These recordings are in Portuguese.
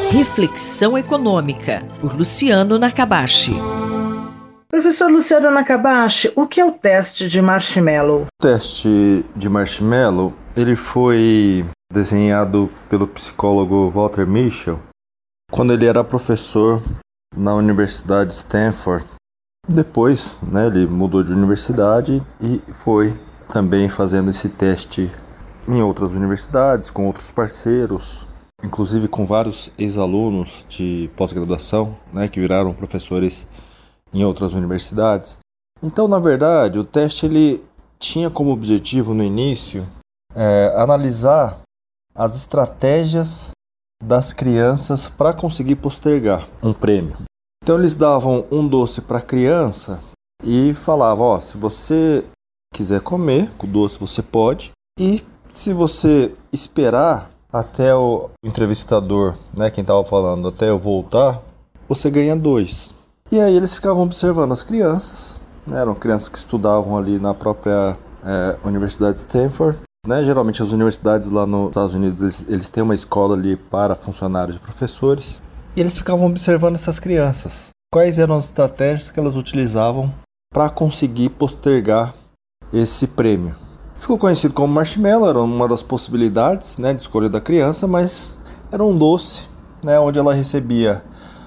Reflexão Econômica, por Luciano Nakabashi. Professor Luciano Nakabashi, o que é o teste de Marshmallow? O teste de Marshmallow, ele foi desenhado pelo psicólogo Walter Mischel quando ele era professor na Universidade de Stanford. Depois, ele mudou de universidade e foi também fazendo esse teste em outras universidades, com outros parceiros, inclusive com vários ex-alunos de pós-graduação, que viraram professores em outras universidades. Então, na verdade, o teste ele tinha como objetivo no início analisar as estratégias das crianças para conseguir postergar um prêmio. Então, eles davam um doce para a criança e falavam, se você quiser comer o doce, você pode, e se você esperar até o entrevistador, quem estava falando, até eu voltar, você ganha 2. E aí eles ficavam observando as crianças, eram crianças que estudavam ali na própria Universidade de Stanford. Geralmente as universidades lá nos Estados Unidos, eles têm uma escola ali para funcionários e professores. E eles ficavam observando essas crianças. Quais eram as estratégias que elas utilizavam para conseguir postergar esse prêmio. Ficou conhecido como marshmallow, era uma das possibilidades de escolha da criança, mas era um doce, onde ela recebia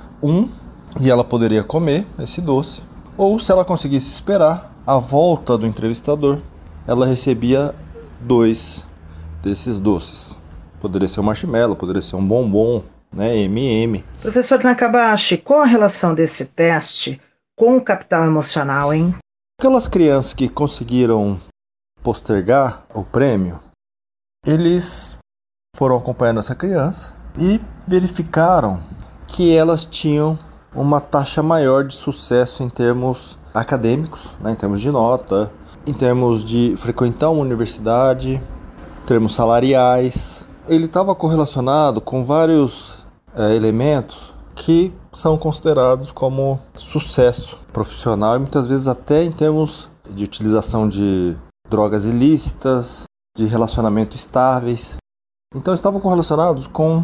e ela poderia comer esse doce. Ou se ela conseguisse esperar a volta do entrevistador, ela recebia 2 desses doces. Poderia ser um marshmallow, poderia ser um bombom, M&M. Professor Nakabashi, qual a relação desse teste com o capital emocional, hein? Aquelas crianças que conseguiram postergar o prêmio, eles foram acompanhando essa criança e verificaram que elas tinham uma taxa maior de sucesso em termos acadêmicos, em termos de nota, em termos de frequentar uma universidade, em termos salariais. Ele estava correlacionado com vários elementos que são considerados como sucesso profissional e muitas vezes até em termos de utilização de drogas ilícitas, de relacionamento estáveis. Então estavam correlacionados com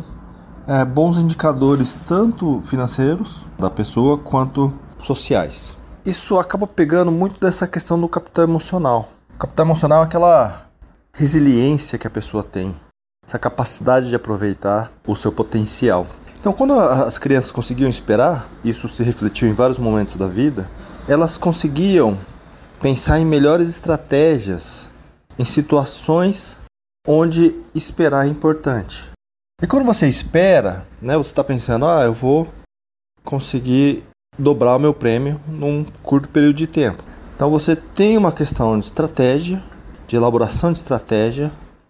bons indicadores tanto financeiros da pessoa quanto sociais. Isso acaba pegando muito dessa questão do capital emocional. O capital emocional é aquela resiliência que a pessoa tem, essa capacidade de aproveitar o seu potencial. Então, quando as crianças conseguiam esperar, isso se refletiu em vários momentos da vida, elas conseguiam pensar em melhores estratégias, em situações onde esperar é importante. E quando você espera, você está pensando, eu vou conseguir dobrar o meu prêmio num curto período de tempo. Então você tem uma questão de estratégia, de elaboração de estratégia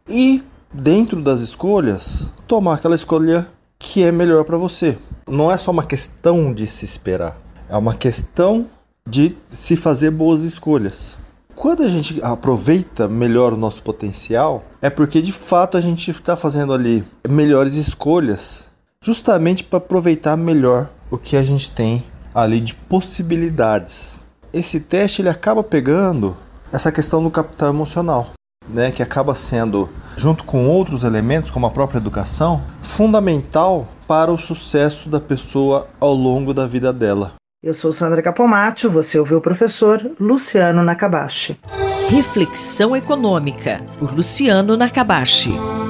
e dentro das escolhas, tomar aquela escolha que é melhor para você. Não é só uma questão de se esperar, é uma questão de se fazer boas escolhas. Quando a gente aproveita melhor o nosso potencial, é porque de fato a gente está fazendo ali melhores escolhas, justamente para aproveitar melhor o que a gente tem ali de possibilidades. Esse teste ele acaba pegando essa questão do capital emocional, que acaba sendo, junto com outros elementos, como a própria educação, fundamental para o sucesso da pessoa ao longo da vida dela. Eu sou Sandra Capomatto, você ouviu o professor Luciano Nakabashi. Reflexão Econômica, por Luciano Nakabashi.